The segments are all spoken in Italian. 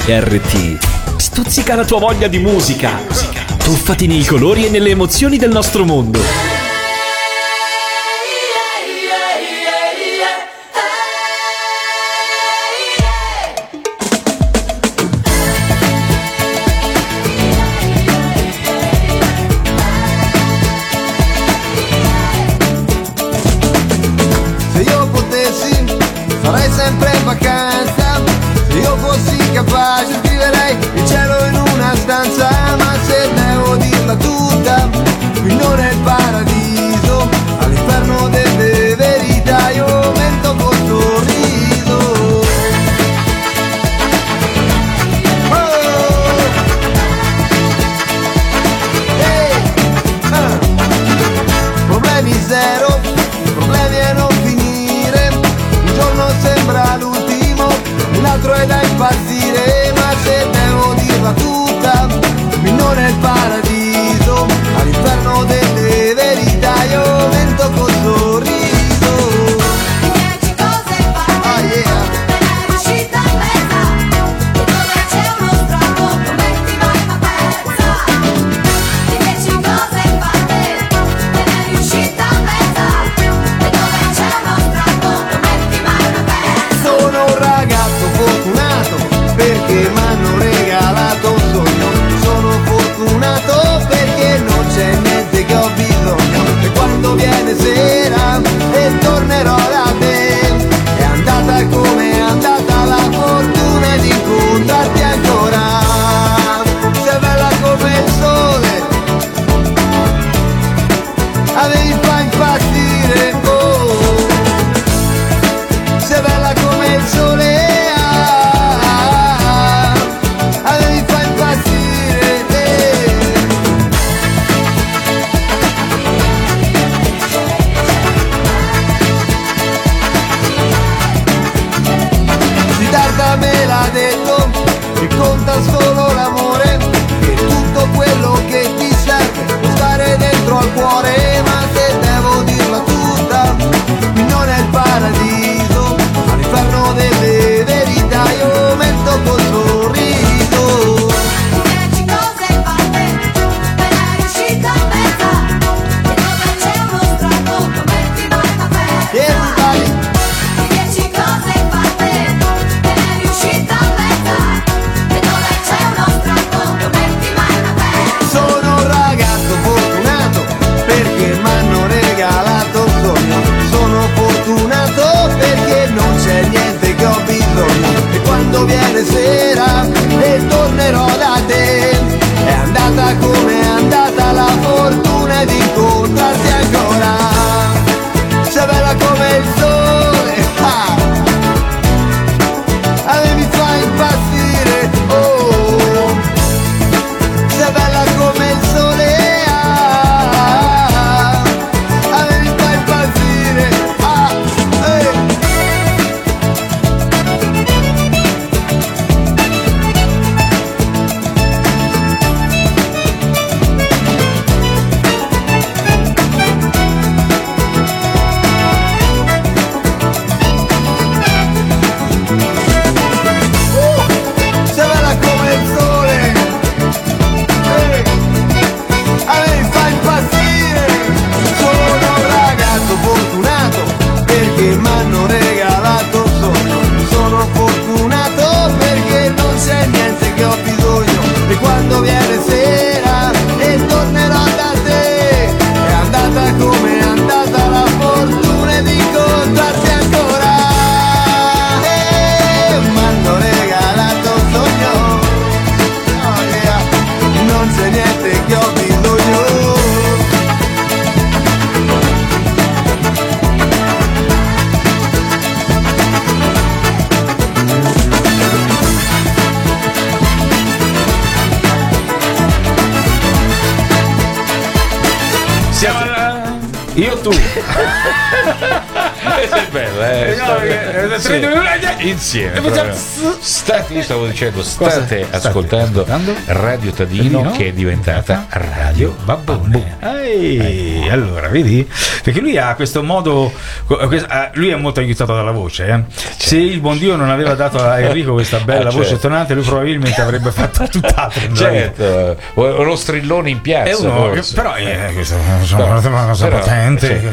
RT. Stuzzica la tua voglia di musica. Tuffati nei colori e nelle emozioni del nostro mondo. Se io potessi farei sempre vacanza, se io fossi capace scriverei il cielo in una stanza, ma se devo dirla tutta, qui non è il paradiso, all'inferno delle verità io mento col sorriso. Oh! Hey! Problemi zero, problemi a non finire, un giorno sembra l'ultimo, l'altro è da impazzire, ma se devo dirla tutta, qui non è il paradiso, all'inferno delle verità io mento col sorriso. Dieci cose fatte, Ah, yeah. te n'è riuscita mezza, e dove c'è uno strappo come ti vai ma persa. Dieci cose fatte, te n'è riuscita mezza, e dove c'è uno strappo come ti vai ma persa. Sono un ragazzo fortunato perché m'hanno regalato un sogno. Sono fortunato perché non c'è niente che ho bisogno. E quando viene sera e tornerò da te, è andata come è andata la fortuna di incontrarti ancora. Sei bella come il sole, avevi fa impazzire, oh. Sei bella come il sole, avevi fa impazzire, Siddhartha me l'ha detto, che conta solo l'amore, che tutto quello che ti serve può stare dentro al cuore, ma se devo dirla tutta, qui non è il paradiso, all'inferno delle verità io mento col sorriso. Dieci cose fatte, te n'è riuscita mezza, e dove c'è uno strappo come ti vai ma persa. Everybody, Dieci cose fatte, te n'è riuscita mezza, e dove c'è uno strappo come ti vai ma persa. sono un ragazzo fortunato perché m'hanno regalato un sogno. Sono fortunato perché non c'è niente che ho bisogno. E quando viene sera e tornerò da te, è andata come è andata la fortuna di incontrarti ancora. Sei bella come il sole, avevi fa impazzire, oh. Sei bella come il sole, avevi fa impazzire, sei bella come il sole, avevi fa impazzire. Sono un ragazzo fortunato perché m'hanno regalato un sogno. Sono fortunato perché non c'è niente che ho bisogno. E quando viene sera e tornerò da te, è andata come è andata la fortuna di incontrarti ancora. M'hanno regalato un sogno, oh yeah, non c'è niente che ho bisogno. Siamo io tu. è bella, insieme. Io stavo dicendo, state ascoltando Radio Tadino, che è diventata Radio Babbone. Allora, vedi? Perché lui ha questo modo, lui è molto aiutato dalla voce. Se il buon Dio non aveva dato a Enrico questa bella voce tonante, lui probabilmente avrebbe fatto tutt'altro. Certo, lo strillone in piazza. Però una cosa potente.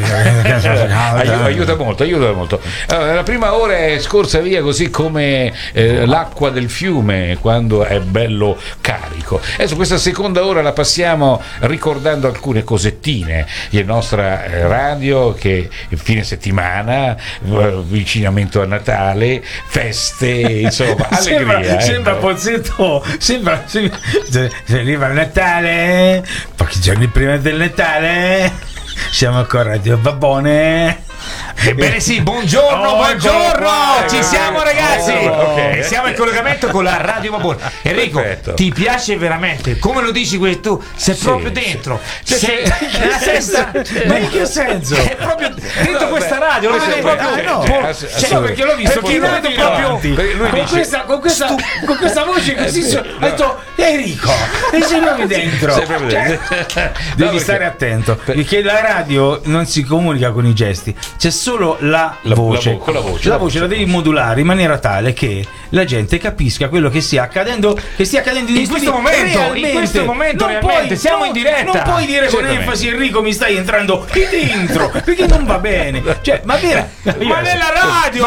Aiuta molto. Allora, la prima ora è scorsa via così come l'acqua del fiume quando è bello carico. Adesso questa seconda ora la passiamo ricordando alcune cosettine di nostra radio, che il fine settimana, avvicinamento a Natale, feste, insomma, allegria. Sembra Pozzetto, sembra se arriva il Natale, pochi giorni prima del Natale siamo con Radio Babbone. Ebbene sì, buongiorno, ci siamo ragazzi, siamo in collegamento con la Radio Babbone. Enrico, ti piace veramente? Come lo dici tu? Sei proprio dentro, sei nella testa, ma in che senso? È proprio dentro questa radio, lo vedo proprio, perché l'ho visto che lo vedo proprio con questa voce così, ho detto Enrico, sei proprio dentro, devi stare attento, perché la radio non si comunica con i gesti, c'è solo la voce. La voce la devi modulare in maniera tale che la gente capisca quello che stia accadendo in questo momento. Realmente siamo in diretta. Non puoi dire con enfasi Enrico mi stai entrando qui dentro, perché non va bene. Cioè, ma nella radio,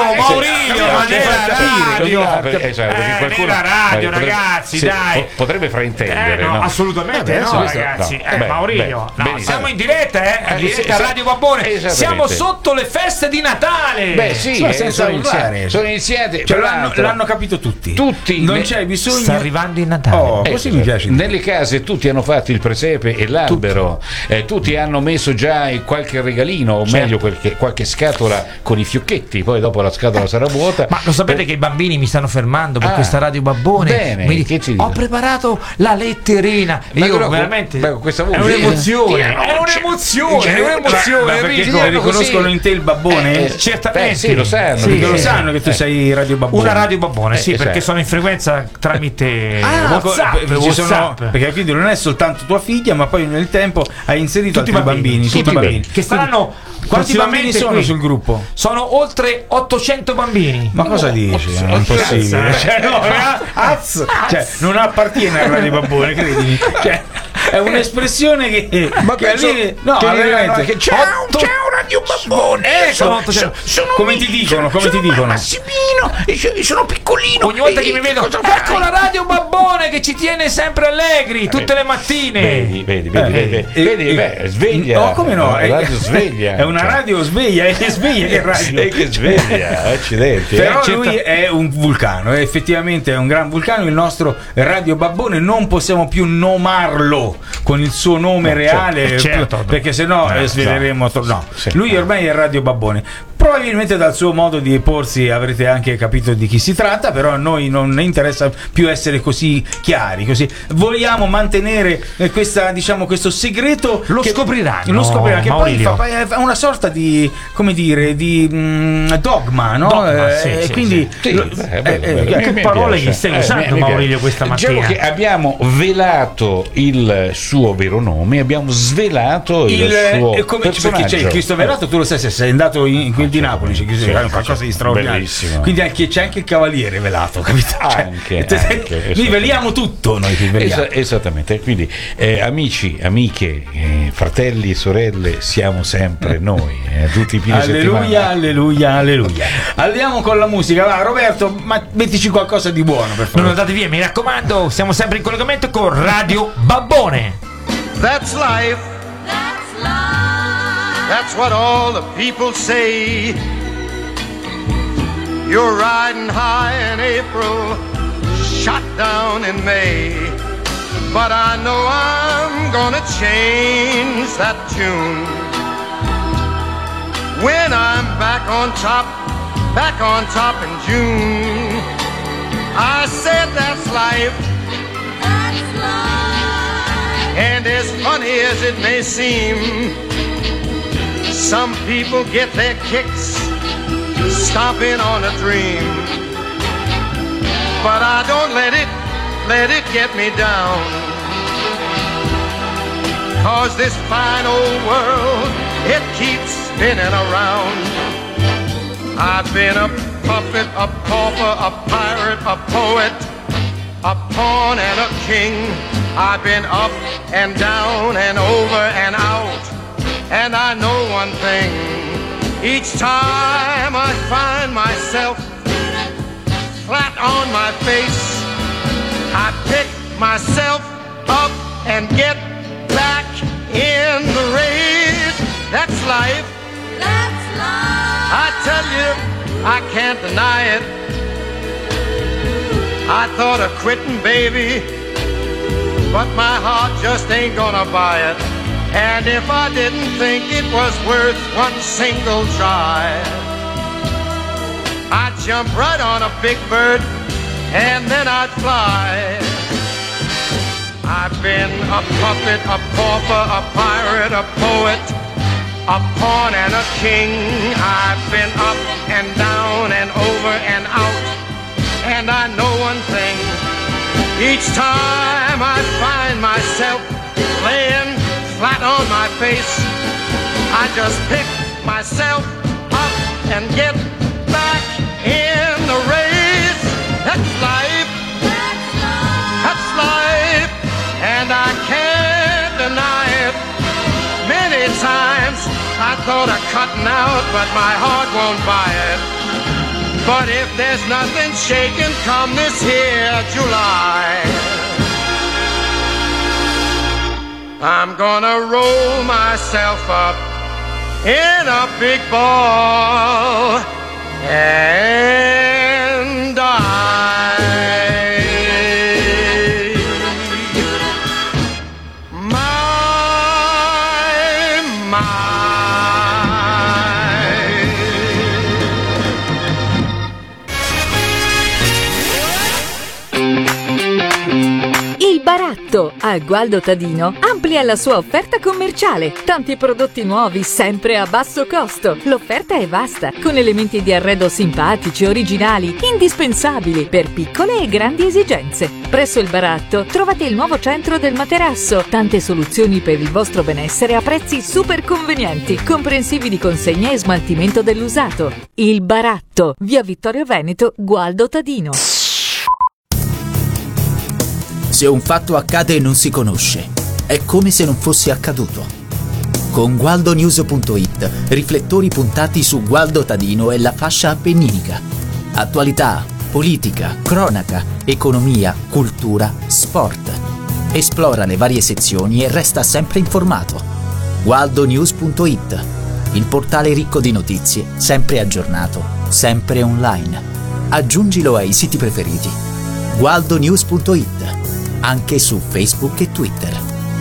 Maurizio, nella radio, ragazzi, dai. Potrebbe fraintendere, no? Assolutamente no, ragazzi. Maurizio, siamo in diretta, in diretta a Radio Babbone. Siamo sotto le feste di Natale. Beh sì, sono iniziate, cioè, l'hanno capito tutti. Non c'è bisogno. Sta arrivando il Natale. Così mi piace. Nelle case tutti hanno fatto il presepe e l'albero, tutti hanno messo già qualche regalino, o meglio qualche scatola con i fiocchetti, poi dopo la scatola sarà vuota. Ma lo sapete che i bambini mi stanno fermando per questa Radio Babbone? Bene, ho preparato la letterina. Io veramente questa voce è un'emozione, perché riconoscono in te il babbone? Certamente sì, lo sanno, perché lo sanno che tu sei Radio Babbone. Una Radio Babbone, sì, perché sono in frequenza tramite WhatsApp. Perché quindi non è soltanto tua figlia, ma poi nel tempo hai inserito tutti i bambini che saranno. Quanti bambini sono sul gruppo? Sono oltre 800 bambini. Ma cosa dici? È impossibile. Non appartiene a Radio Babbone, credimi. È un'espressione che veramente. Ciao Radio Babbone. Come ti dicono? Massimino, sono piccolino. Ogni volta che mi vedo, ecco la Radio Babbone che ci tiene sempre allegri tutte le mattine. Vedi, sveglia. No, come no? La radio sveglia. È una radio sveglia, che radio. Che sveglia, accidenti. Però lui è un vulcano, effettivamente è un gran vulcano. Il nostro Radio Babbone non possiamo più nomarlo con il suo nome reale, perché sennò sveleremo. Lui ormai è Radio Babbone. Probabilmente dal suo modo di porsi avrete anche capito di chi si tratta, però a noi non interessa più essere così chiari, così vogliamo mantenere questo segreto. Lo scopriranno, che Maurizio. poi è una sorta di, come dire, di dogma, no? Quindi che parole gli stai usando, Maurizio, questa mattina? Diciamo che abbiamo velato il suo vero nome, abbiamo svelato il suo personaggio. Perché c'è il Cristo velato, tu lo sai, se sei andato in quel di Napoli, c'è qualcosa di straordinario. Bellissimo. Quindi c'è anche il cavaliere velato, capito? Anche, noi veliamo tutto, noi che veliamo. Esattamente, quindi amici, amiche, fratelli e sorelle, siamo sempre noi, tutti i fine settimana. Alleluia. Andiamo con la musica, va Roberto, ma mettici qualcosa di buono per favore. Non andate via, mi raccomando, siamo sempre in collegamento con Radio Babbone. That's life. That's what all the people say. You're riding high in April, shot down in May. But I know I'm gonna change that tune when I'm back on top in June. I said that's life. And as funny as it may seem, some people get their kicks stomping on a dream. But I don't let it get me down. 'Cause this fine old world, it keeps spinning around. I've been a puppet, a pauper, a pirate, a poet, a pawn and a king. I've been up and down and over and out. And I know one thing, each time I find myself flat on my face, I pick myself up and get back in the race. That's life. That's life. I tell you, I can't deny it. I thought of quitting, baby, but my heart just ain't gonna buy it. And if I didn't think it was worth one single try, I'd jump right on a big bird and then I'd fly. I've been a puppet, a pauper, a pirate, a poet, a pawn and a king. I've been up and down and over and out. And I know one thing, each time I find myself laying flat on my face, I just pick myself up and get back in the race. That's life. That's life. That's life. And I can't deny it. Many times I thought of cutting out, but my heart won't buy it. But if there's nothing shaking come this here July, I'm gonna roll myself up in a big ball and die. Il Baratto a Gualdo Tadino amplia la sua offerta commerciale. Tanti prodotti nuovi sempre a basso costo. L'offerta è vasta, con elementi di arredo simpatici, originali, indispensabili per piccole e grandi esigenze. Presso il Baratto trovate il nuovo centro del materasso. Tante soluzioni per il vostro benessere a prezzi super convenienti, comprensivi di consegna e smaltimento dell'usato. Il Baratto, via Vittorio Veneto, Gualdo Tadino. Se un fatto accade e non si conosce, è come se non fosse accaduto. Con GualdoNews.it, riflettori puntati su Gualdo Tadino e la fascia appenninica. Attualità, politica, cronaca, economia, cultura, sport. Esplora le varie sezioni e resta sempre informato. GualdoNews.it, il portale ricco di notizie, sempre aggiornato, sempre online. Aggiungilo ai siti preferiti. GualdoNews.it, anche su Facebook e Twitter.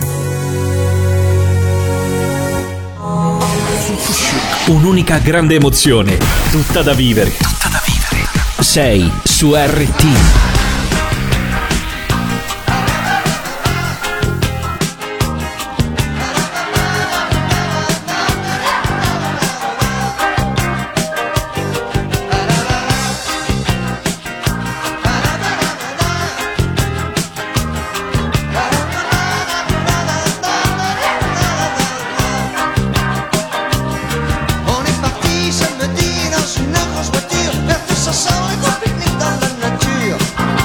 Un'unica grande emozione, tutta da vivere. Tutta da vivere. Sei su RT. On est parti samedi dans une grosse voiture, faire tous ensemble un gros pique-nique dans la nature.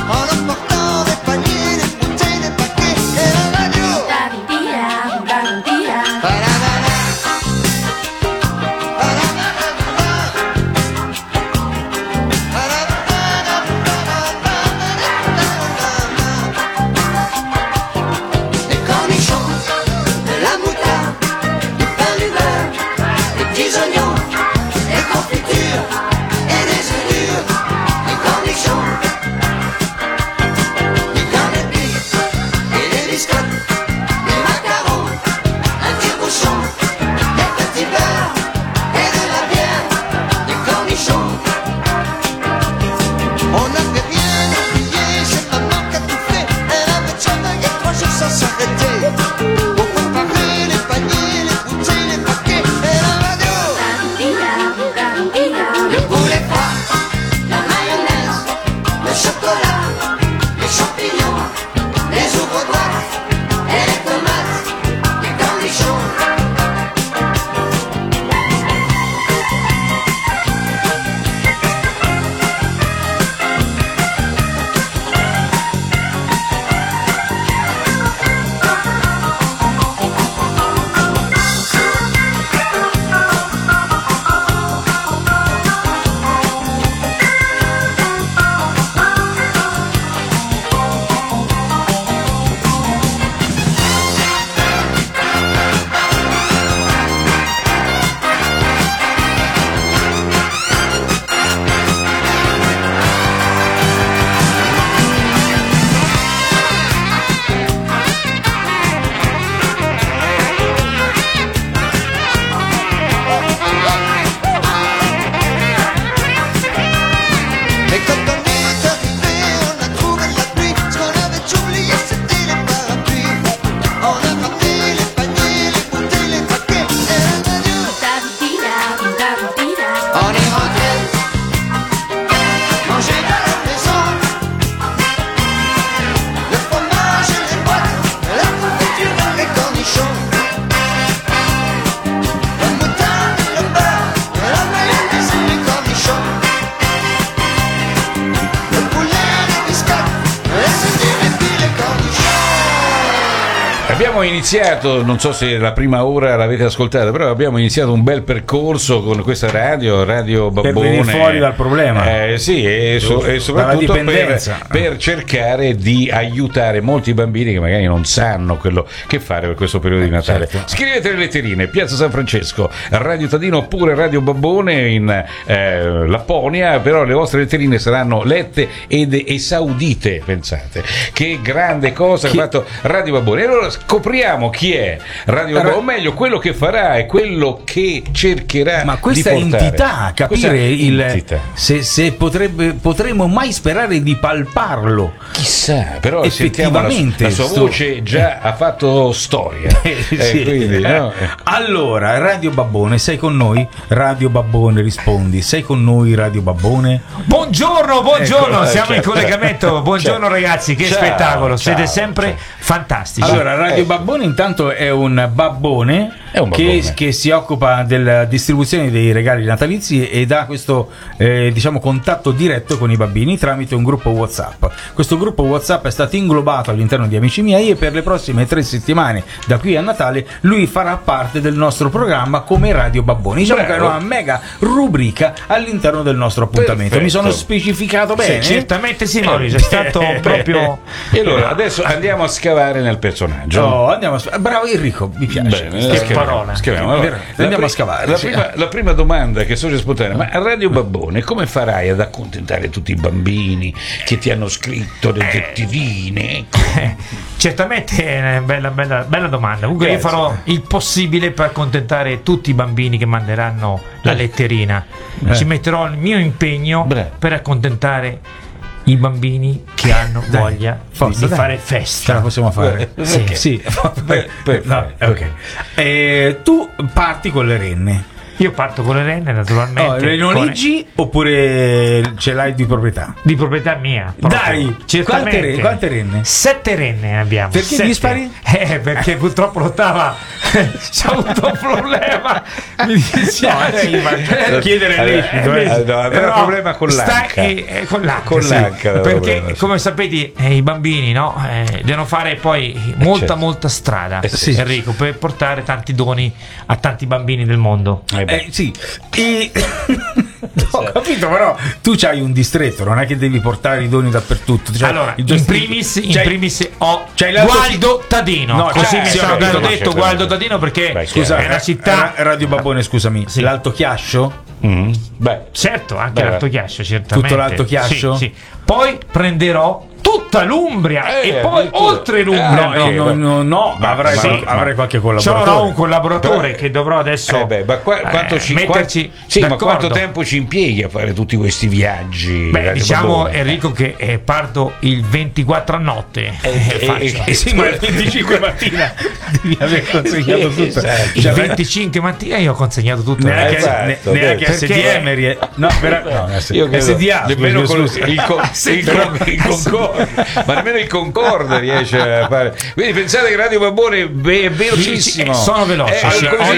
abbiamo iniziato, non so se la prima ora l'avete ascoltata, però abbiamo iniziato un bel percorso con questa Radio Babbone. Per venire fuori dal problema. Sì, e soprattutto per cercare di aiutare molti bambini che magari non sanno quello che fare per questo periodo di Natale. Certo. Scrivete le letterine, Piazza San Francesco, Radio Tadino oppure Radio Babbone in Lapponia, però le vostre letterine saranno lette ed esaudite, pensate. Che grande cosa ha fatto Radio Babbone. E allora scopriamo chi è Radio Babbone, o meglio quello che farà e quello che cercherà. Ma questa di portare. Entità, capire se potremmo mai sperare di palparlo. Chissà, però sentiamo la sua voce già ha fatto storia. Sì. Quindi, no? Allora, Radio Babbone, sei con noi? Radio Babbone, rispondi. Sei con noi, Radio Babbone? Buongiorno, siamo in collegamento. Buongiorno ragazzi, che Ciao, spettacolo, siete ciao, sempre fantastici. Allora, Radio Babbone intanto è un babbone, che si occupa della distribuzione dei regali natalizi ed ha questo contatto diretto con i bambini tramite un gruppo WhatsApp. Questo gruppo WhatsApp è stato inglobato all'interno di Amici Miei e per le prossime 3 settimane da qui a Natale lui farà parte del nostro programma come Radio Babbone. Diciamo che è una mega rubrica all'interno del nostro appuntamento. Perfetto. Mi sono specificato bene? Certamente sì, Maurizio, è stato proprio. E allora adesso andiamo a scavare nel personaggio. Bravo Enrico, mi piace. Bene, parola. Scriviamo. Allora, andiamo a scavare. La prima domanda che sorge spontanea: ma a Radio Babbone come farai ad accontentare tutti i bambini che ti hanno scritto le letterine? Certamente è una bella domanda. Comunque io farò il possibile per accontentare tutti i bambini che manderanno la letterina. Ci metterò il mio impegno per accontentare i bambini che hanno voglia di fare festa. Ce la possiamo fare? Sì. Tu parti con le renne. Io parto con le renne, naturalmente. Le noleggi oppure ce l'hai di proprietà? Di proprietà mia. Proprio. Dai, certamente. Quante renne? 7 renne abbiamo. Perché 7. dispari? Perché purtroppo l'ottava c'ha avuto un problema. Mi dispiace. Chiedere lecito. Aveva un problema con l'anca. Con l'anca. Perché come sapete i bambini devono fare poi molta strada, Enrico, per portare tanti doni a tanti bambini del mondo. Sì. Ho capito, però tu c'hai un distretto, non è che devi portare i doni dappertutto. Allora, in primis ho Gualdo Tadino. Così mi sono detto Gualdo Tadino perché scusa, è una città. Radio Babbone, scusami, l'Alto Chiascio? Certo, anche l'Alto Chiascio, certamente. Tutto l'Alto Chiascio? Sì. Poi prenderò tutta l'Umbria e poi oltre l'Umbria. Avrai qualche collaboratore. C'ho un collaboratore che dovrò adesso metterci. Ma quanto tempo ci impieghi a fare tutti questi viaggi? Diciamo Enrico che parto il 24 a notte. Ma il 25 mattina devi aver consegnato tutto. Il 25 mattina io ho consegnato tutto. Neanche SDM. SDA. Nemmeno il Concorde. Ma nemmeno il Concorde riesce a fare. Quindi pensate che Radio Babbone è velocissimo. Sono veloce.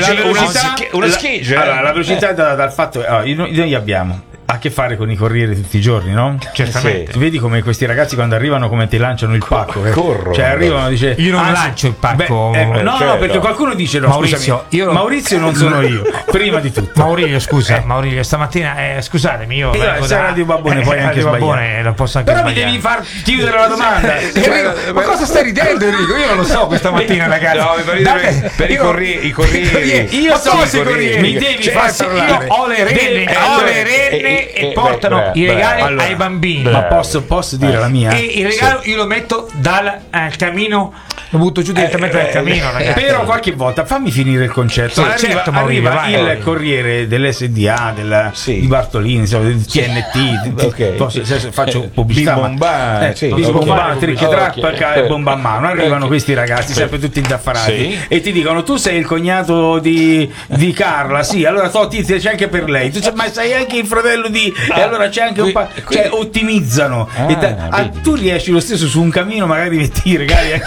Una scheggia. Allora, la velocità dal fatto noi abbiamo a che fare con i corrieri tutti i giorni, no? Certamente. Tu vedi come questi ragazzi quando arrivano come ti lanciano il pacco, corrono. Cioè arrivano, dice io non lancio il pacco. No, perché qualcuno dice Maurizio, Maurizio non sono io, prima di tutto. Maurizio, stamattina scusatemi, io vengo da Radio Babbone, poi anche Babbone, lo posso anche però sbagliare. mi devi far chiudere la domanda. Ma cosa stai ridendo, Enrico? Io non lo so questa mattina, ragazzi. No, per i corrieri. Io so i corrieri. Mi devi far parlare. Io ho le renne e portano i regali ai bambini. Ma posso dire la mia? E il regalo io lo metto dal camino, lo butto giù direttamente dal camino, ragazzi. Però qualche volta fammi finire il concetto. Arriva il corriere dell'SDA, di Bartolini, del TNT. Faccio pubblicità. Bimbombà, trick e track e bomba a mano. Arrivano questi ragazzi sempre tutti indaffarati e ti dicono: tu sei il cognato di Carla, sì, allora c'è anche per lei. Tu ma sei anche il fratello di. E allora c'è anche ottimizzano. Tu riesci lo stesso su un camino, magari metti i regali anche per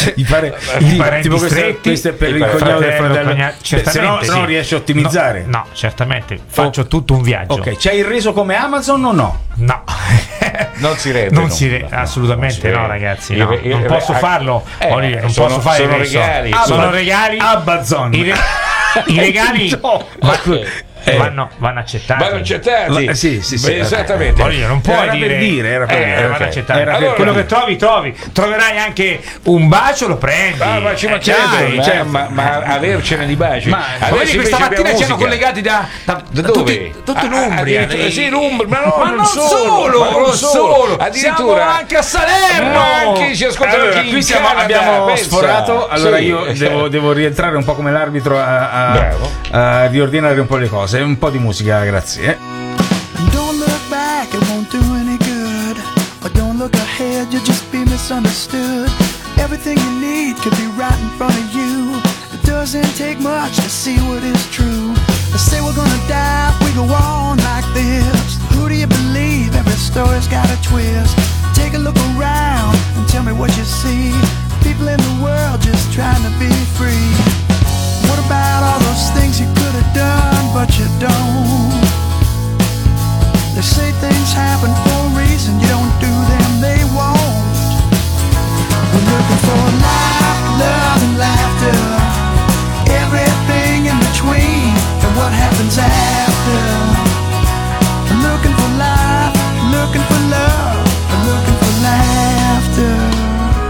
di fare tipo questo è per il cognato del fratello, se no riesci a ottimizzare. No, certamente faccio tutto un viaggio. Ok, c'hai il reso come Amazon o no? No. Non si rende. Assolutamente no, ragazzi. Non posso farlo. Non posso fare sono regali. Sono regali. Amazon. I regali vanno accettati. Vanno accettati. Sì. Esattamente. Non puoi era per dire. Vanno accettati. Allora, quello che trovi. Troverai anche un bacio, lo prendi. Ma ci mancherebbe, ma avercene di baci. Ma vedi, questa mattina ci hanno collegati da dove? Tutto l'Umbria. Sì, l'Umbria, ma non solo. Addirittura siamo anche a Salerno. Ma anche ci ascoltano qui qui abbiamo sforato. Allora io devo rientrare un po' come l'arbitro a riordinare un po' le cose. Un po' di musica, grazie. Don't look back, it won't do any good. Or don't look ahead, you'll just be misunderstood. Everything you need could be right in front of you. It doesn't take much to see what is true. They say we're gonna die if we go on like this. Who do you believe? Every story's got a twist. Take a look around and tell me what you see. People in the world just trying to be free. What about all those things you could have done, but you don't? They say things happen for a reason. You don't do them, they won't. We're looking for life, love, and laughter. Everything in between, and what happens after. We're looking for life, looking for love, and looking for laughter.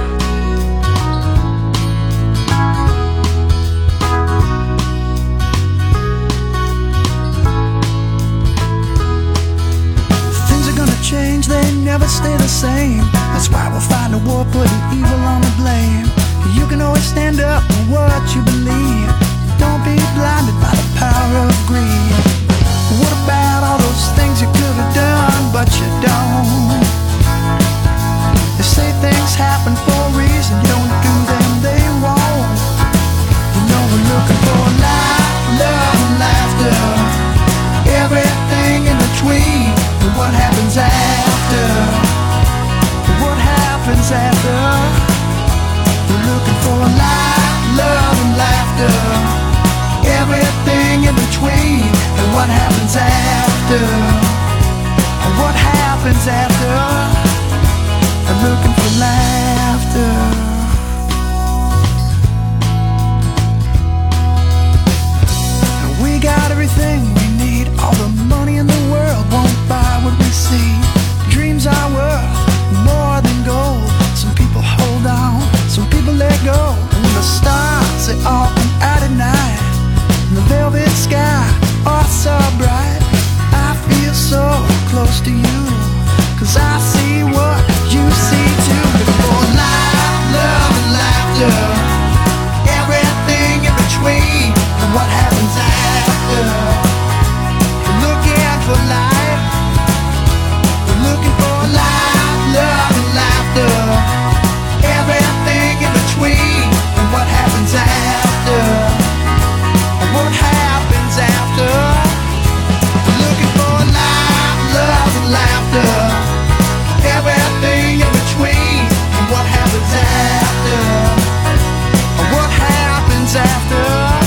Change, they never stay the same. That's why we'll fight a war, putting evil on the blame. You can always stand up for what you believe. Don't be blinded by the power of greed. What about all those things you could have done, but you don't? They say things happen for a reason. You don't do them, they won't. You know we're looking for life, love, and laughter. Everything in between. What happens after? What happens after? We're looking for life, love, and laughter. Everything in between. And what happens after? And what happens after? I'm looking for laughter. We got everything we need. All the money in the world won't buy what we see. Dreams are worth more than gold. Some people hold on, some people let go. And when the stars, they all come out at night, and the velvet sky, oh so bright, I feel so close to you, 'cause I see what you see too. For life, love, and laughter. Everything in between. And what happens after? We're looking for life. We're looking for life, love, and laughter. Everything in between. And what happens after? And what happens after? We're looking for life, love, and laughter. Everything in between. And what happens after? And what happens after?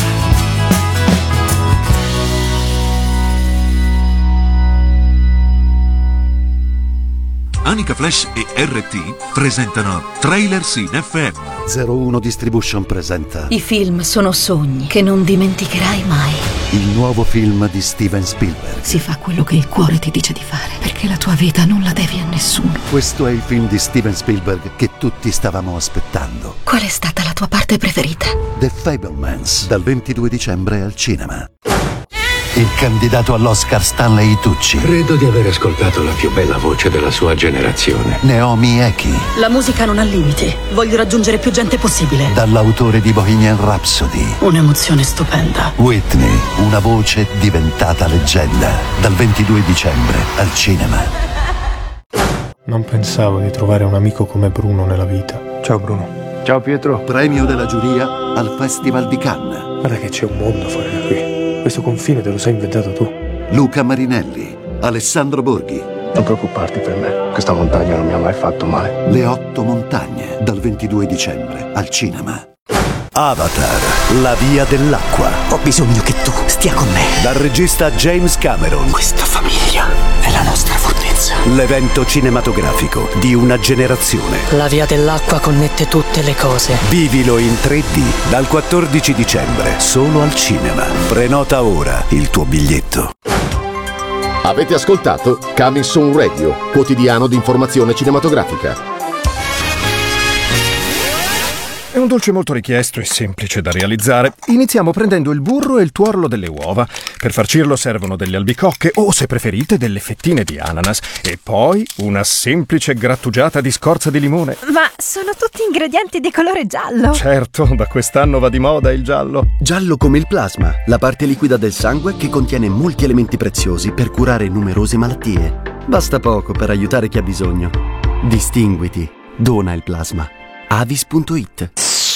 Anica Flash e RT presentano Trailers in FM. 01 Distribution presenta I film sono sogni che non dimenticherai mai. il nuovo film di Steven Spielberg. Si fa quello che il cuore ti dice di fare, perché la tua vita non la devi a nessuno. Questo è il film di Steven Spielberg che tutti stavamo aspettando. Qual è stata la tua parte preferita? The Fabelmans, dal 22 dicembre al cinema. Il candidato all'Oscar Stanley Tucci. Credo di aver ascoltato la più bella voce della sua generazione. Naomi Eki. La musica non ha limiti. Voglio raggiungere più gente possibile. Dall'autore di Bohemian Rhapsody. Un'emozione stupenda. Whitney, una voce diventata leggenda. Dal 22 dicembre al cinema. Non pensavo di trovare un amico come Bruno nella vita. Ciao Bruno. Ciao Pietro. Premio della giuria al Festival di Cannes. Guarda che c'è un mondo fuori da qui. Questo confine te lo sei inventato tu. Luca Marinelli, Alessandro Borghi, Non preoccuparti per me, questa montagna non mi ha mai fatto male. Le 8 montagne, dal 22 dicembre al cinema. Avatar, la via dell'acqua. Ho bisogno che tu stia con me. Dal regista James Cameron. Questa famiglia è la nostra fortezza. L'evento cinematografico di una generazione. La via dell'acqua connette tutte le cose. Vivilo in 3D dal 14 dicembre, solo al cinema. Prenota ora il tuo biglietto. Avete ascoltato Coming Soon Radio, quotidiano di informazione cinematografica. È un dolce molto richiesto e semplice da realizzare. Iniziamo prendendo il burro e il tuorlo delle uova. Per farcirlo servono delle albicocche o, se preferite, delle fettine di ananas. E poi una semplice grattugiata di scorza di limone. Ma sono tutti ingredienti di colore giallo. Certo, da quest'anno va di moda il giallo. Giallo come il plasma, la parte liquida del sangue che contiene molti elementi preziosi per curare numerose malattie. Basta poco per aiutare chi ha bisogno. Distinguiti. Dona il plasma. Avis.it.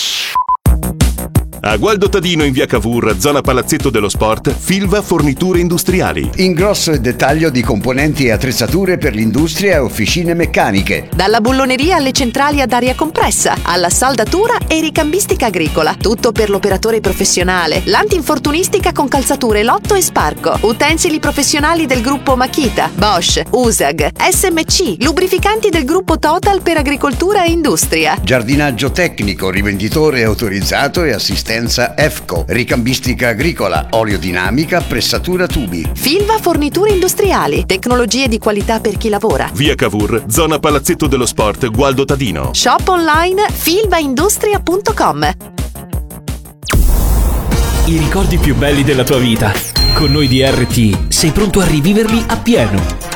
A Gualdo Tadino in via Cavour, zona Palazzetto dello Sport, Filva Forniture Industriali. Ingrosso e dettaglio di componenti e attrezzature per l'industria e officine meccaniche. Dalla bulloneria alle centrali ad aria compressa, alla saldatura e ricambistica agricola. Tutto per l'operatore professionale. L'antinfortunistica con calzature Lotto e Sparco. Utensili professionali del gruppo Makita, Bosch, USAG, SMC. Lubrificanti del gruppo Total per agricoltura e industria. Giardinaggio tecnico, rivenditore autorizzato e assistenza EFCO, ricambistica agricola, oleodinamica, pressatura tubi. Filva Forniture Industriali, tecnologie di qualità per chi lavora. Via Cavour, zona Palazzetto dello Sport, Gualdo Tadino. Shop online filvaindustria.com. I ricordi più belli della tua vita. Con noi di RT sei pronto a riviverli appieno.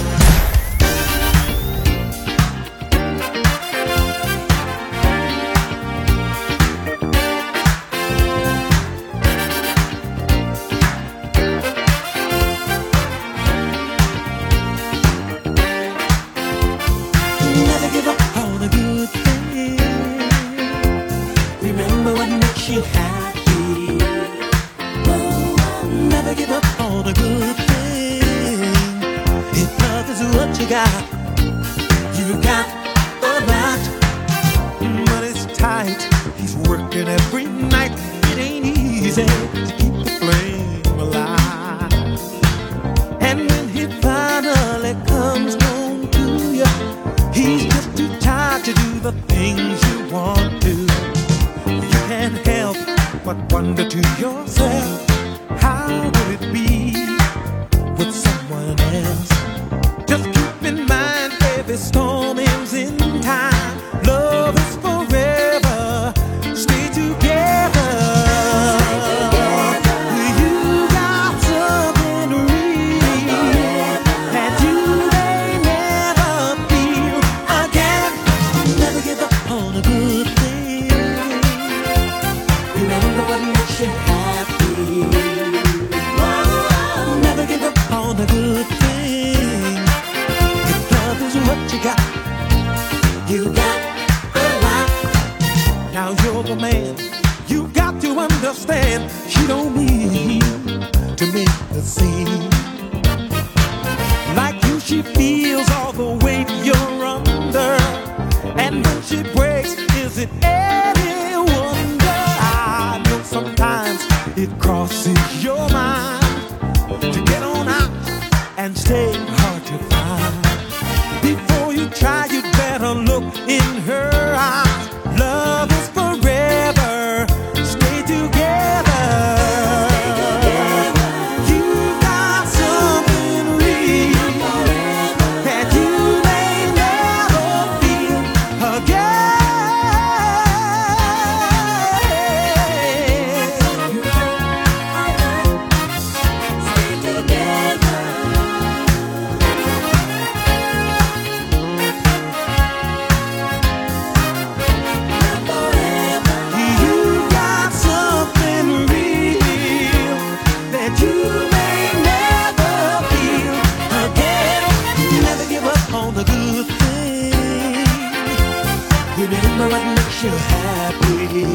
Remember what makes you happy.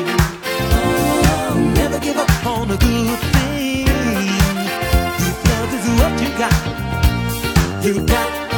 Oh, never give up on a good thing. If love is what you got, you got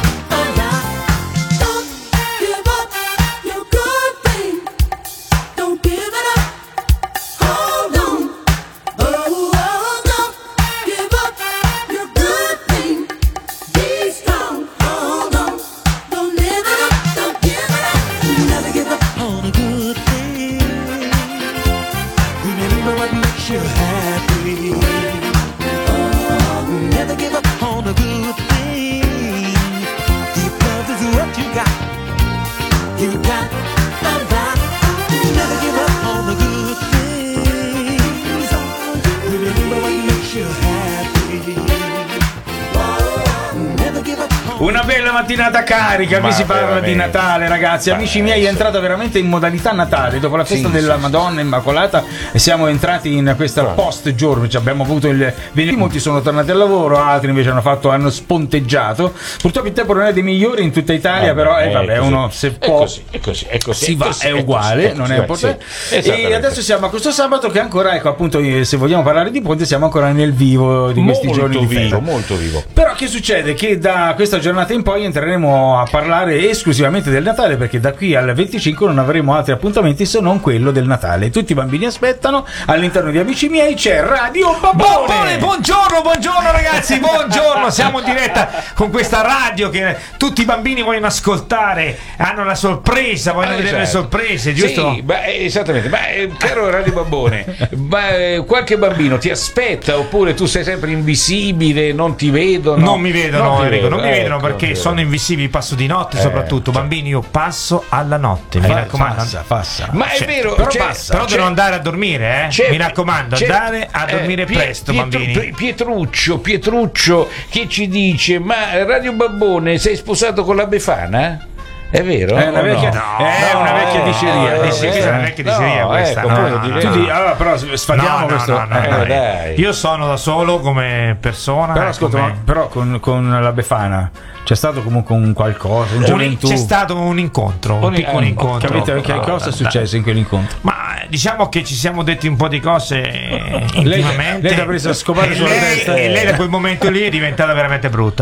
mattinata carica, qui si parla di Natale, ragazzi. Amici miei, è entrata veramente in modalità Natale. Dopo la festa della Madonna Immacolata siamo entrati in questa post giorno. Abbiamo avuto il venerdì, molti sono tornati al lavoro, altri invece hanno sponteggiato. Purtroppo il tempo non è dei migliori in tutta Italia, però uno se può si va, è uguale, non è importante. E adesso siamo a questo sabato che ancora, ecco, appunto, se vogliamo parlare di ponte, siamo ancora nel vivo di questi giorni di festa. Molto vivo. Però che succede? Che da questa giornata in poi entreremo a parlare esclusivamente del Natale, perché da qui al 25 non avremo altri appuntamenti se non quello del Natale. Tutti i bambini aspettano, all'interno di Amici miei c'è Radio Babbone. Buongiorno ragazzi, buongiorno, siamo in diretta con questa radio che tutti i bambini vogliono ascoltare, hanno la sorpresa, vogliono vedere le sorprese, giusto? Sì, esattamente, caro Radio Babbone, qualche bambino ti aspetta oppure tu sei sempre invisibile, non ti vedono? Non mi vedono, Enrico, non mi vedono perché sono invisibili, passo di notte soprattutto, bambini, io passo alla notte, mi raccomando. Passa. Ma è vero, però devono andare a dormire, mi raccomando, andare a dormire presto, bambini. Pietruccio che ci dice: ma Radio Babbone, sei sposato con la Befana? È vero? È una vecchia diceria. È una vecchia diceria questa. Allora, però sfatiamo questo. Dai. Io sono da solo come persona. Però ascolta, però con la Befana c'è stato comunque un qualcosa, c'è stato un incontro, un piccolo incontro. Capite che cosa è successo in quell'incontro? Ma diciamo che ci siamo detti un po' di cose intimamente. Lei ha preso a scopare sulla testa. E lei da quel momento lì è diventata veramente brutta.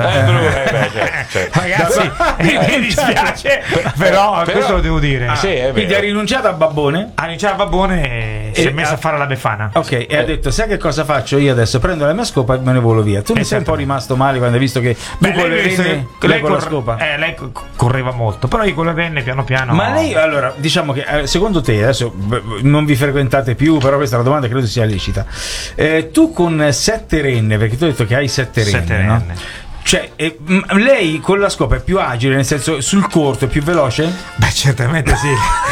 Ragazzi, mi dispiace, però questo lo devo dire. Quindi ha rinunciato a Babbone? Ha rinunciato a Babbone e si è messa a fare la Befana. Ok, e ha detto: sai che cosa faccio io adesso? Prendo la mia scopa e me ne volo via. Tu mi sei un po' rimasto male quando hai visto che tu con le renne, lei con la scopa. Lei correva molto, però io con le renne piano piano. Ma lei, allora, diciamo che secondo te, adesso non vi frequentate più, però questa è una domanda che credo sia lecita. Tu con 7 renne, perché tu hai detto che hai 7 renne, no? Cioè, lei con la scopa è più agile, nel senso, sul corto è più veloce? Beh, certamente sì.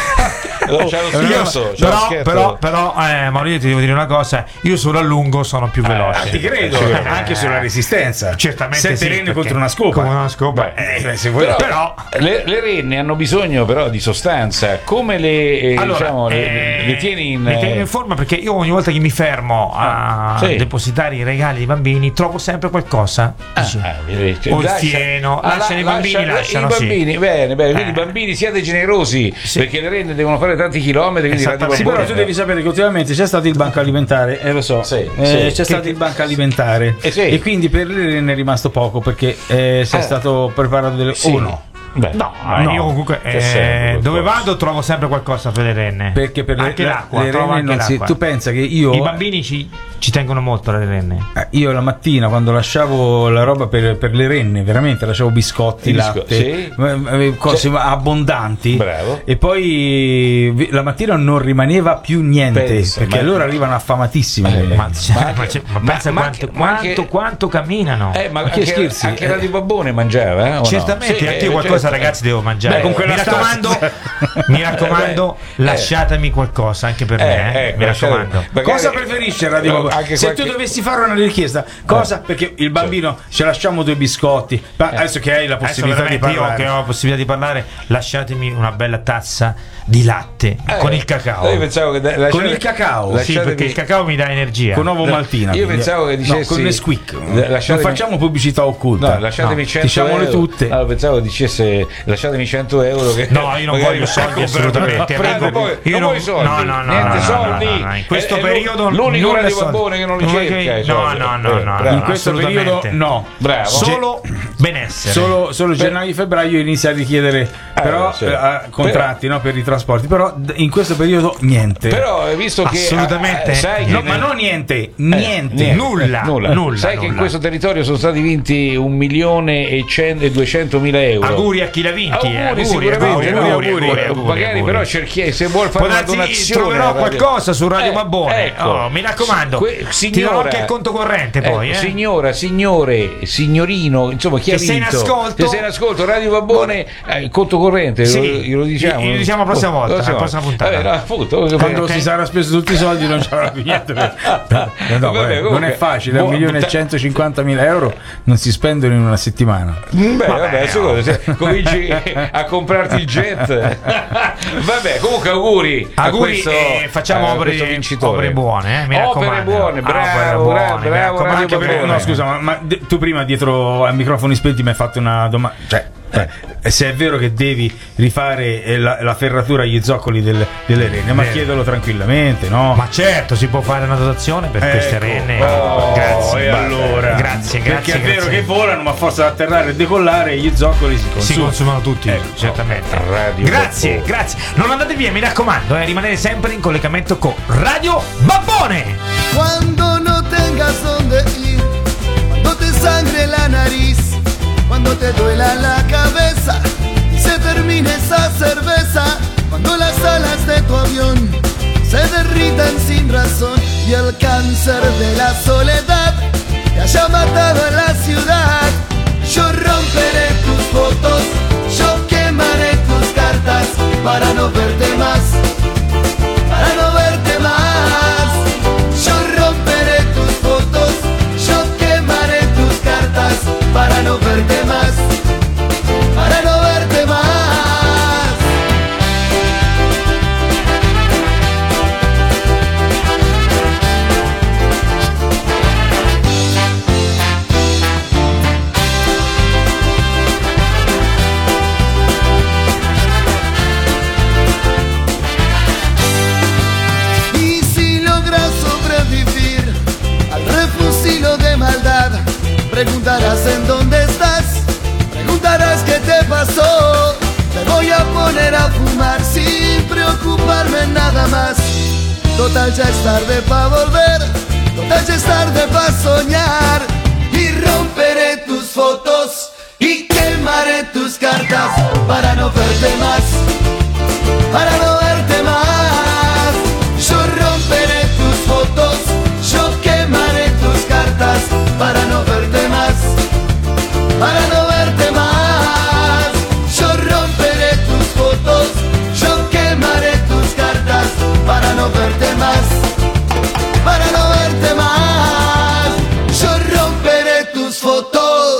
Però Maurizio, ti devo dire una cosa, io solo a lungo sono più veloce. Ti credo, anche sulla resistenza. Certamente 7 renne contro una scopa. Con una scopa. Se vuoi, però le renne hanno bisogno però di sostanza. Come le tieni in... Mi tengo in forma, perché io ogni volta che mi fermo a depositare i regali ai bambini trovo sempre qualcosa. O il fieno, lasciano i bambini, lasciano bene, quindi i bambini siate generosi, perché le renne devono fare tanti chilometri. Sì, però tu devi sapere che ultimamente c'è stato il banco alimentare, lo so, c'è stato il banco alimentare e quindi per le renne è rimasto poco, perché è stato preparato delle io comunque dove vado trovo sempre qualcosa per le renne, perché per anche l'acqua, le renne non l'acqua. Tu pensa che io i bambini ci tengono molto alle renne. Io la mattina quando lasciavo la roba per le renne, veramente lasciavo biscotti, latte, cose abbondanti. Bravo. E poi la mattina non rimaneva più niente, perché allora arrivano affamatissime. Ma pensa quanto camminano. Ma che scherzi? Anche Radio Babbone mangiava? Certamente, anche io qualcosa ragazzi devo mangiare. Mi raccomando, lasciatemi qualcosa anche per me. Mi raccomando. Cosa preferisce Radio Babbone? Se tu dovessi fare una richiesta, cosa? Perché il bambino ce lasciamo 2 biscotti. Ma adesso che hai la possibilità di parlare, io che ho la possibilità di parlare, lasciatemi una bella tazza di latte con il cacao. Io pensavo che con il cacao, sì, perché il cacao mi dà energia. Con uovo maltina. Io pensavo che dicessi con Nesquik. Non facciamo pubblicità occulta. No, lasciatemi 100 diciamole euro. tutte. Allora, pensavo dicesse lasciatemi 100 euro. Che no, io non voglio soldi assolutamente. Io non voglio soldi. Niente soldi. In questo periodo l'unico Radio Babbone che non li cerca. No. In questo periodo no. Bravo. Solo benessere. Solo gennaio-febbraio inizia a richiedere però contratti per i trasporti. Però in questo periodo niente. Però visto che assolutamente ma non niente, nulla. Sai che in questo territorio sono stati vinti 1.200.000 euro. Auguri a chi l'ha vinti. Auguri. Magari però cerchi, se vuol fare una donazione troverò qualcosa su Radio Babbone. Mi raccomando, ti darò anche il conto corrente poi. Signora, signore, signorino, insomma chi ha che sei in vinto? ascolto. Se sei in ascolto, Radio Babbone, conto corrente, Sì. glielo diciamo. Glielo diciamo la prossima volta, la prossima puntata. Vabbè, no, appunto, quando si sarà speso tutti i soldi non ci avrà più niente. Vabbè, non è facile, 1.150.000 euro non si spendono in una settimana. Vabbè, se cominci a comprarti il jet. Vabbè, comunque auguri a questo, facciamo opere buone, mi opere raccomando. buone, bravo anche per, no, scusa, ma tu prima dietro ai microfoni spenti mi hai fatto una domanda, cioè se è vero che devi rifare la ferratura agli zoccoli delle renne, ma chiedelo tranquillamente, no? Ma certo, si può fare una dotazione per queste renne. Grazie. Allora, grazie. Perché è vero che volano, ma a forza di atterrare e decollare gli zoccoli si consumano tutti, certamente. Grazie. Non andate via, mi raccomando, rimanete sempre in collegamento con Radio Babbone. Cuando no tengas donde ir, cuando te sangre la nariz, cuando te duela la cabeza y se termine esa cerveza, cuando las alas de tu avión se derritan sin razón y el cáncer de la soledad te haya matado a la ciudad, yo romperé tus fotos, yo quemaré tus cartas para no verte más, para no verte más. Yo romperé tus fotos, yo quemaré tus cartas para no verte más, para no verte más. Y si logras sobrevivir al refusilo de maldad, preguntarás en dónde estás, preguntarás qué te pasó. Te voy a poner a fumar sin preocuparme nada más. Total ya es tarde pa' volver, total ya es tarde pa' soñar. Y romperé tus fotos y quemaré tus cartas para no verte más, para no verte más. Yo romperé tus fotos, yo quemaré tus cartas para no verte más, para no verte más. Yo romperé tus fotos, yo quemaré tus cartas para no verte más, para no verte más. Yo romperé tus fotos.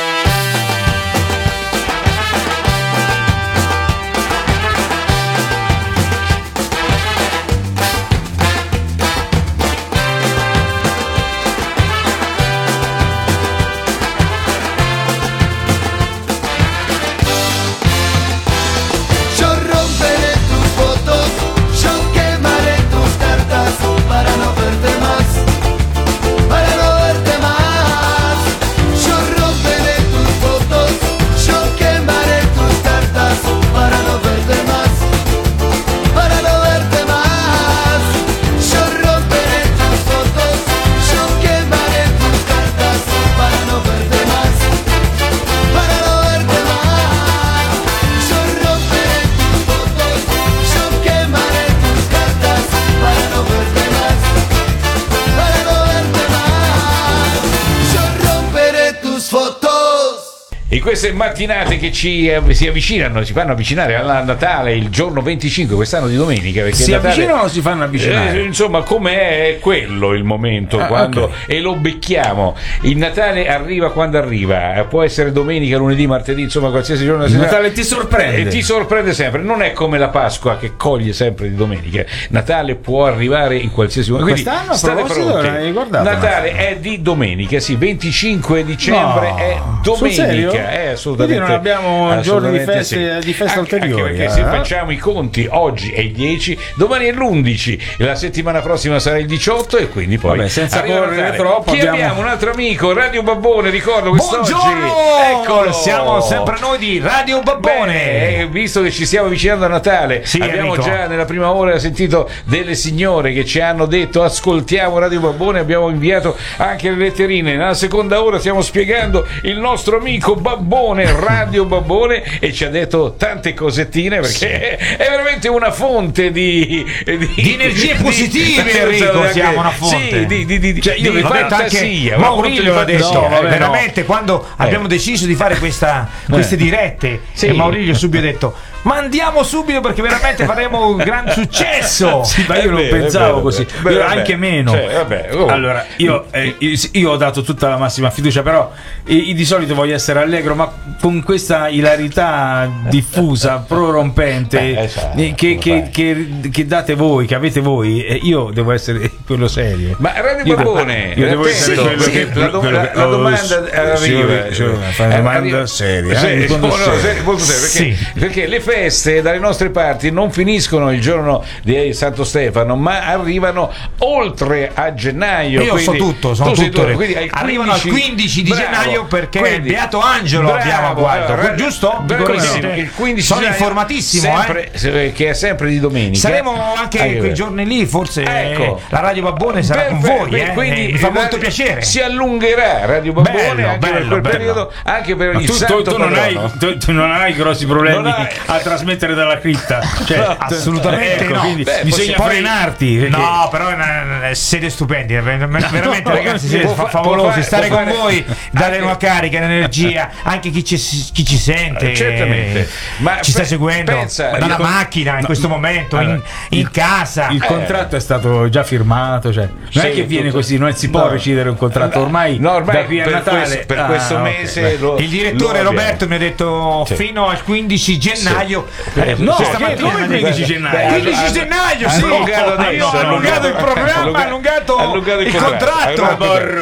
Yo romperé tus fotos, yo quemaré tus cartas para no verte más, para no verte más. Yo romperé tus fotos, yo quemaré tus cartas para no verte más, para no verte más. Yo romperé tus fotos, yo quemaré tus cartas para no verte más, para no verte más. Yo romperé tus fotos, yo quemaré tus cartas para no verte más, para no verte más. Yo romperé tus fotos. In queste mattinate che si avvicinano, si fanno avvicinare alla Natale, il giorno 25, quest'anno di domenica. Perché Si Natale, avvicinano o si fanno avvicinare? Insomma, com'è quello il momento quando e lo becchiamo. Il Natale arriva quando arriva, può essere domenica, lunedì, martedì, insomma, qualsiasi giorno. Il Natale ti sorprende. E ti sorprende sempre. Non è come la Pasqua che coglie sempre di domenica. Natale può arrivare in qualsiasi momento. Quindi Quest'anno, a state proposito, pronti. l'hai guardato, Natale è di domenica, sì, 25 dicembre No, è sul serio? domenica. Assolutamente. Quindi non abbiamo giorni di assolutamente festa ulteriori. Anche perché se facciamo i conti, oggi è il 10, domani è l'11, la settimana prossima sarà il 18 e quindi poi Vabbè, senza arriva correre Natale. troppo, Chi abbiamo? Un altro amico, Radio Babbone, ricordo quest'oggi. Buongiorno! Eccolo! Siamo sempre noi di Radio Babbone. Bene, visto che ci stiamo avvicinando a Natale, Sì, abbiamo amico. già nella prima ora sentito delle signore che ci hanno detto ascoltiamo Radio Babbone, abbiamo inviato anche le letterine. Nella seconda ora stiamo spiegando il nostro amico Babbone Babbone, Radio Babbone, e ci ha detto tante cosettine perché è veramente una fonte di energie positive, Enrico. Siamo una fonte. Sì, cioè, io l'ho detto anche Maurizio l'ha detto. Veramente, quando abbiamo deciso di fare queste dirette, e Maurizio subito ha detto: ma andiamo subito perché veramente faremo un gran successo. Sì, ma io non pensavo così, anche meno. Allora, io ho dato tutta la massima fiducia, però di solito voglio essere allegro, ma con questa ilarità diffusa, prorompente, che date voi, che avete voi, io devo essere quello serio. Ma Radio Babbone, io devo essere quello che la domanda arriva. Fai una domanda seria, molto seria, perché le feste dalle nostre parti non finiscono il giorno di Santo Stefano, ma arrivano oltre a gennaio. Io so tutto. Arrivano al 15 di gennaio perché il Beato Angelo abbiamo a guardo, giusto? Il 15 sono informatissimo, che è sempre di domenica. Saremo anche quei giorni lì, forse la Radio Babbone sarà con voi, quindi mi fa molto piacere. Si allungherà Radio Babbone anche per quel periodo, anche per il Santo Patrono. Tu non hai grossi problemi a trasmettere dalla cripta, cioè, assolutamente no. Quindi bisogna frenarti. No, però siete stupendi, veramente ragazzi, siete favolosi. Stare con voi, dare una carica, energia, anche chi ci sente, certamente. Ma ci sta seguendo dalla macchina in questo momento, in casa. Il contratto è stato già firmato, cioè non è che viene così, non si può recidere un contratto ormai da qui a Natale. Per questo mese il direttore Roberto mi ha detto fino al 15 gennaio. Come il 15 gennaio? 15 gennaio, sì. Ha allungato il programma, ha allungato il contratto.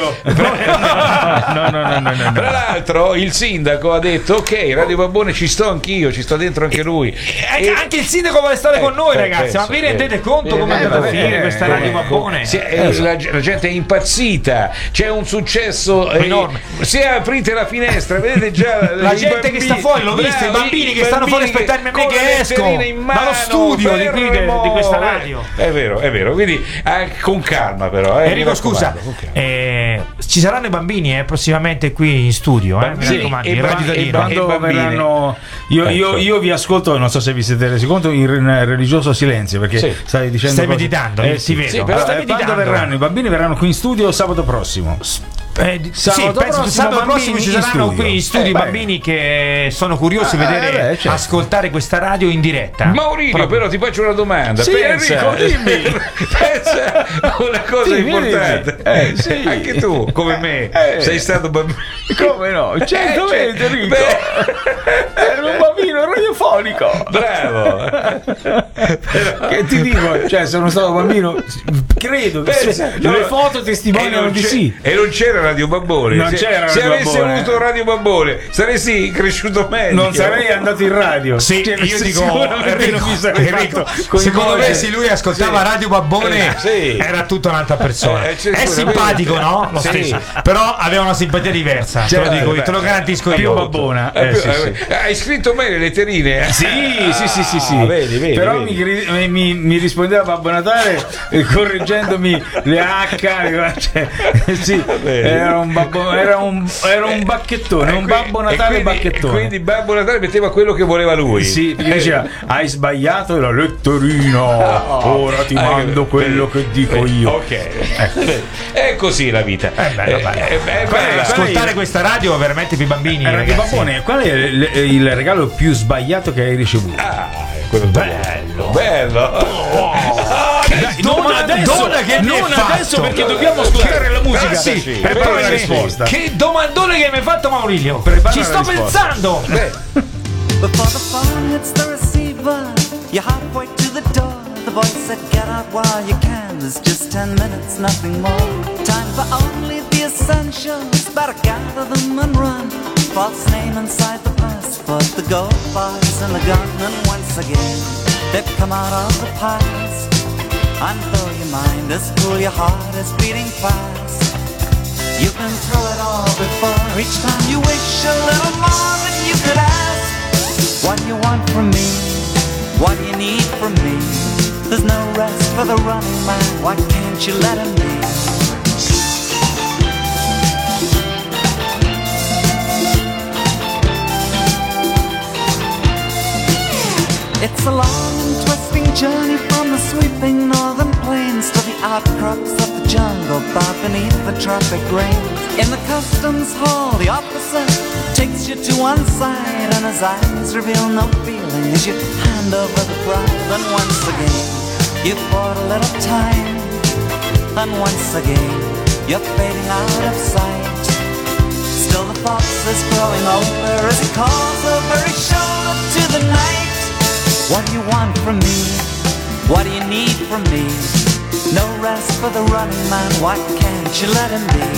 No. Tra l'altro il sindaco ha detto: ok, Radio Babbone ci sto anch'io, ci sto dentro anche lui. Anche il sindaco vuole stare con noi, ragazzi. Ma vi rendete conto come è andata a finire questa Radio Babbone? La gente è impazzita, c'è un successo enorme. Se aprite la finestra, vedete già la gente che sta fuori, l'ho visto, i bambini che stanno fuori a aspettarmi a me che esco dallo studio di questa radio. È vero, quindi con calma però. Enrico, scusa, ci saranno i bambini prossimamente qui in studio, mi raccomando. Quando verranno, io vi ascolto, non so se vi siete resi conto, in religioso silenzio, perché stai dicendo stai meditando, si vede. Quando verranno i bambini, verranno qui in studio sabato prossimo. Sabato prossimo ci saranno qui in studio i bambini che sono curiosi di vedere, ascoltare questa radio in diretta. Maurizio, però ti faccio una domanda. Enrico, dimmi. Pensa a una cosa importante. Anche tu, come me, sei stato bambino. Come no? Certamente, Enrico. Ero un bambino radiofonico. Bravo. Che ti dico, cioè sono stato bambino, credo che le foto testimoniano di sì. E non c'era Radio Babbone. Non c'era se Radio avessi Babbone. avuto Radio Babbone, saresti cresciuto meglio. Non sarei andato in radio. Sì, io dico Enrico, fatto secondo me se lui ascoltava Radio Babbone era tutta un'altra persona. È simpatico, no? Lo stesso. Però aveva una simpatia diversa. Te lo dico, te lo garantisco io. Più babbona. Hai scritto bene le letterine? Sì. Vedi. Però mi rispondeva Babbo Natale correggendomi le H, era un bacchettone, un Babbo Natale bacchettone. Quindi Babbo Natale metteva quello che voleva lui. Sì, perché diceva: hai sbagliato la letterina, ora ti mando quello che dico io. Ok, è così la vita. Ascoltare questa radio veramente per i bambini. Radio Babbone, qual è il regalo più sbagliato che hai ricevuto? Quello bello. Non adesso perché dobbiamo ascoltare la musica. Prepara la risposta. Che domandone che mi hai fatto, Maurizio. Ci sto pensando. Before the phone hits the receiver, you're halfway to the door. The voice said, get out while you can. There's just 10 minutes, nothing more. Time for only the essentials. Better gather them and run. False name inside the passport. The gold bars and the gun. And once again, they've come out of the past. And though your mind is cool, your heart is beating fast. You've been through it all before. Each time you wish a little more than you could ask. What do you want from me? What do you need from me? There's no rest for the running man. Why can't you let him be? It's a long and twisting journey from the sweeping northern plains to the outcrops of the jungle far beneath the tropic rain. In the customs hall, the officer takes you to one side, and his eyes reveal no feeling as you hand over the prize. And once again, you've bought a little time, and once again, you're fading out of sight. Still the fox is growing older as he calls over his shoulder to the night. What do you want from me? What do you need from me? No rest for the running man, why can't you let him be?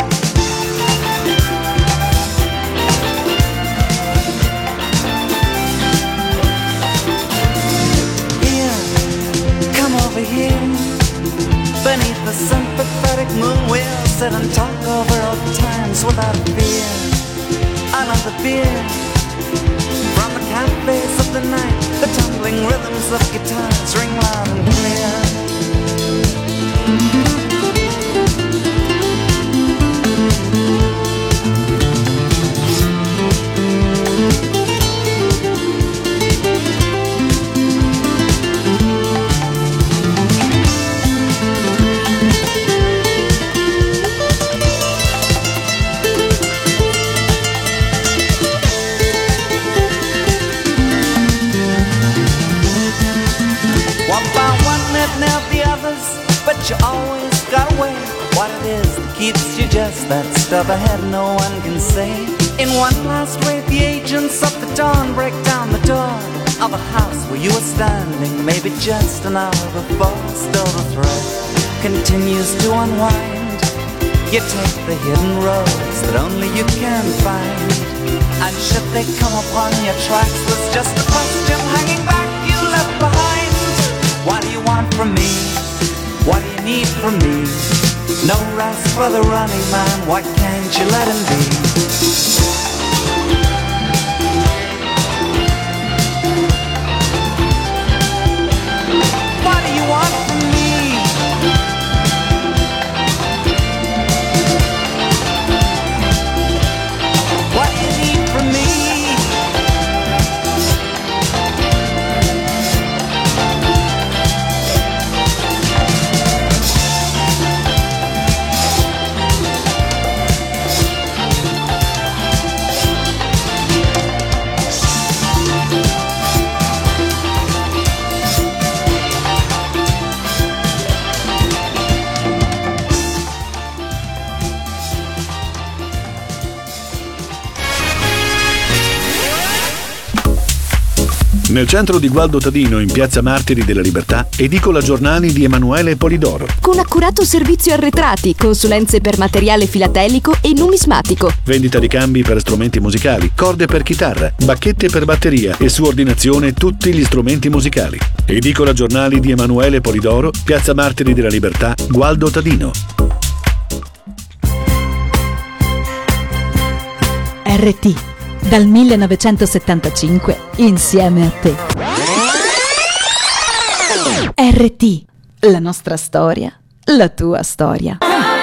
Over here, beneath the sympathetic moon, we'll sit and talk over old times without fear. Another beer from the cafes of the night, the tumbling rhythms of guitars ring loud and clear. But you always got away. What it is that keeps you just that stub ahead, no one can say. In one last raid, the agents of the dawn break down the door of a house where you were standing, maybe just an hour before. Still the thread continues to unwind. You take the hidden roads that only you can find, and should they come upon your tracks, there's just a question hanging back you left behind. What do you want from me? What do you need from me? No rest for the running man, why can't you let him be? What do you want from me? What do you need from me? Nel centro di Gualdo Tadino, in piazza Martiri della Libertà, edicola giornali di Emanuele Polidoro. Con accurato servizio arretrati, consulenze per materiale filatelico e numismatico. Vendita di cambi per strumenti musicali, corde per chitarra, bacchette per batteria e su ordinazione tutti gli strumenti musicali. Edicola giornali di Emanuele Polidoro, piazza Martiri della Libertà, Gualdo Tadino. RT. Dal 1975, insieme a te. RT, la nostra storia, la tua storia.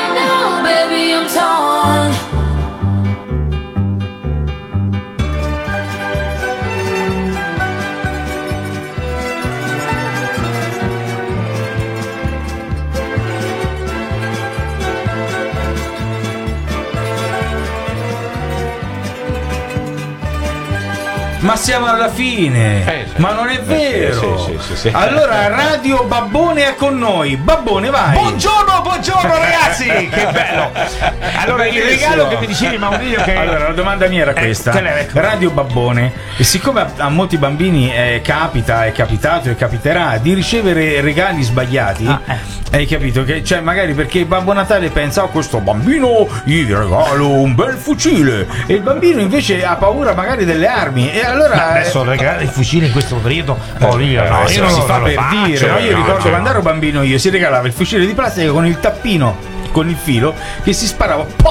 Ma siamo alla fine, ma non è vero. Sì. Allora Radio Babbone è con noi. Babbone, vai. Buongiorno ragazzi, che bello. Allora il regalo che mi dicevi Maurizio che... Allora la domanda mia era questa. Radio Babbone, e siccome a molti bambini capita, è capitato e capiterà di ricevere regali sbagliati, hai capito? Che cioè magari perché Babbo Natale pensa a questo bambino gli regalo un bel fucile e il bambino invece ha paura magari delle armi e allora adesso regalare il fucile in questo periodo no, io non si fa per dire, no? Io ricordo quando ero bambino io si regalava il fucile di plastica con il tappino con il filo che si sparava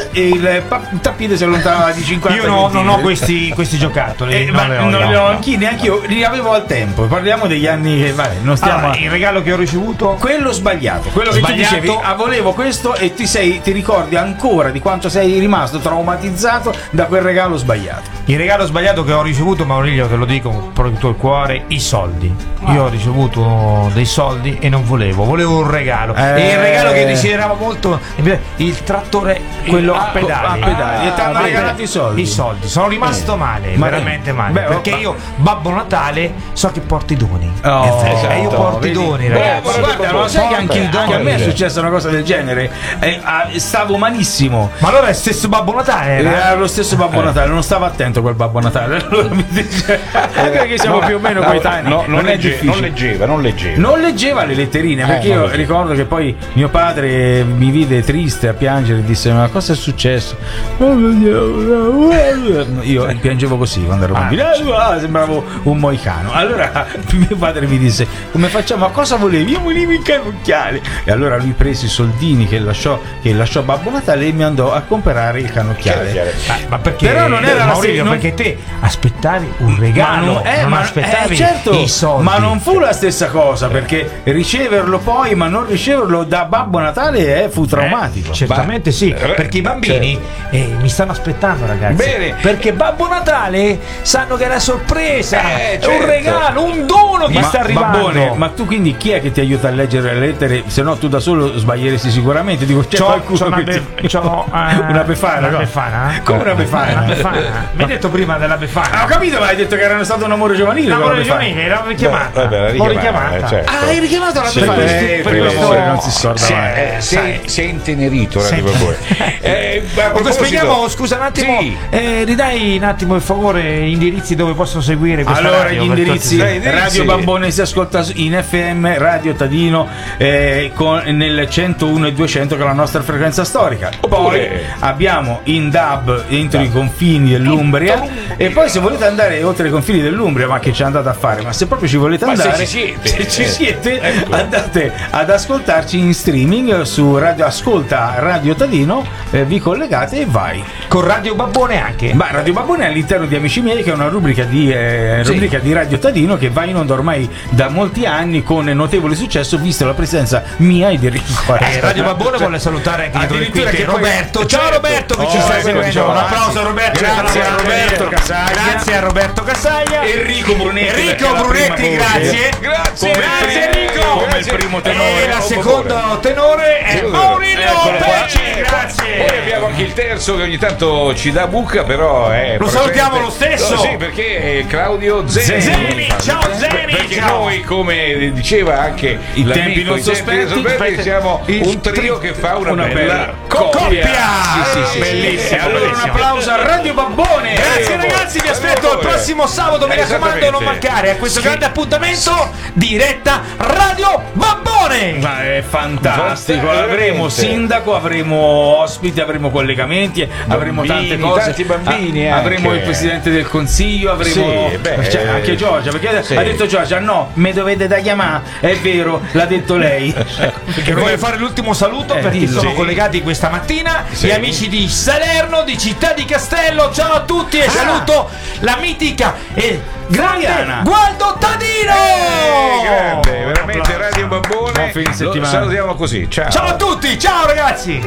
e il tappeto si allontanava di 50 Io non ho questi giocattoli. Neanche io li avevo al tempo. Parliamo degli anni che non stiamo. Il regalo che ho ricevuto, quello sbagliato, quello che tu dicevi, volevo questo, e ti ricordi ancora di quanto sei rimasto traumatizzato da quel regalo sbagliato. Il regalo sbagliato che ho ricevuto, Maurizio, te lo dico proprio tutto il cuore, i soldi. Io ho ricevuto dei soldi e non volevo un regalo. E il regalo che desideravo molto, il trattore, quello a pedali. E ti hanno regalato i soldi. I soldi. Sono rimasto male, veramente male. Perché io, Babbo Natale, so che porti i doni. E io porto i doni, ragazzi. Guarda, lo sai che anche a me è successa una cosa del genere. Stavo malissimo. Ma allora è lo stesso Babbo Natale? Era lo stesso Babbo Natale, non stavo attento quel Babbo Natale. Allora mi dice, perché siamo più o meno coetanei. Non leggeva le letterine, perché io ricordo che poi mio padre mi vide triste a piangere e disse: ma cosa è successo? Io piangevo così quando ero bambino, sembravo un moicano. Allora mio padre mi disse: come facciamo? Ma cosa volevi? Io volevo il cannocchiale. E allora lui prese i soldini che lasciò Babbo Natale e mi andò a comprare il cannocchiale. Ma perché? Però non era Maurizio, perché te aspettavi un regalo, non aspettavi certo, i soldi. ma non fu la stessa cosa, perché riceverlo poi ma non riceverlo da Babbo Natale fu traumatico. Certamente sì, perché i bambini mi stanno aspettando, ragazzi. Bene. Perché Babbo Natale sanno che è una sorpresa, è un regalo, un dono che sta arrivando. Babbone, ma tu quindi chi è che ti aiuta a leggere le lettere? Se no tu da solo sbaglieresti sicuramente. Dico, c'è qualcuno una befana. Una befana? Come una befana? Mi hai detto prima della befana. Ho capito, ma hai detto che era stato un amore giovanile. Un amore giovanile, l'ho richiamata. L'ho richiamata. Hai richiamato la befana? Per l'amore non si scorda mai. Si è intenerito Radio Babone. Spieghiamo, scusa un attimo, ridai un attimo per favore gli indirizzi dove posso seguire questa allora radio. Gli indirizzi: Radio Babone si ascolta in FM, Radio Tadino nel 101 e 200 che è la nostra frequenza storica. Poi abbiamo in DAB entro i confini dell'Umbria, e poi se volete andare oltre i confini dell'Umbria, ma che ci andate a fare? Ma se proprio ci volete andare, se ci siete, andate ad ascoltarci in streaming su Ascolta Radio Tadino, vi collegate e vai. Con Radio Babone anche? Ma Radio Babone è all'interno di Amici Miei, che è una rubrica di Radio Tadino che va in onda ormai da molti anni con notevole successo, visto la presenza mia e di Enrico. Radio Babone vuole salutare anche Roberto. Ciao Roberto che ci sta seguendo. Un applauso a Roberto. Grazie a Roberto Casaglia. Grazie a Roberto Casaglia. Enrico Brunetti, grazie. Grazie Enrico. Come il primo tenore. E la seconda tenore è Maurizio Pecci. Grazie. Poi abbiamo anche il terzo che ogni tanto ci dà buca, però lo salutiamo lo stesso. Sì, perché è Claudio Zeni. Ciao Zeni. Perché noi, come diceva anche i tempi non sospetti, siamo un trio che fa una bella coppia. Sì. Bellissimo. Allora un applauso a Radio Babone. Grazie ragazzi, vi aspetto il prossimo sabato, mi raccomando non mancare a questo grande appuntamento, diretta Radio Babone. Ma è fantastico, avremo sindaco, avremo ospiti, avremo collegamenti, avremo tante cose, tanti bambini, avremo il presidente del consiglio, avremo anche Giorgia, perché ha detto Giorgia: no, me dovete da chiamare. È vero, l'ha detto lei. Perché voglio fare l'ultimo saluto perché sono collegati questa mattina gli amici di Salerno, di Città di Castello. Ciao a tutti e saluto la mitica e grande Gualdo Tadino. Grande, veramente Radio Babone. Buon fine settimana. Salutiamo così. Ciao. Ciao a tutti, ciao ragazzi.